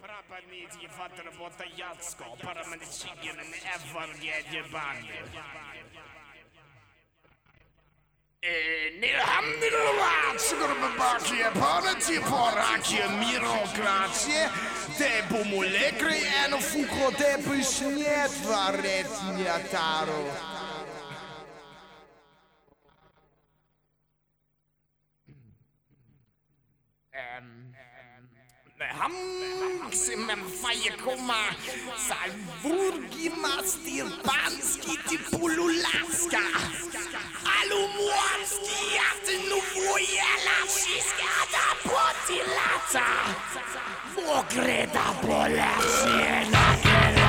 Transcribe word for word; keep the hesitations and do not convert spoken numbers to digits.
Пропадните от работа ядско, параманичигин евангелие банды. Нелhamdulillah, sigurbabakje, panetje, porakje, mirokratie, te pomolekre en fuko te besnet varet njataro. Максимум фаекома, Salvurgi mastir panski ti pululaska, Alumorski ati nuvujela šiskata potilata, Vogreda bolesnje na kere.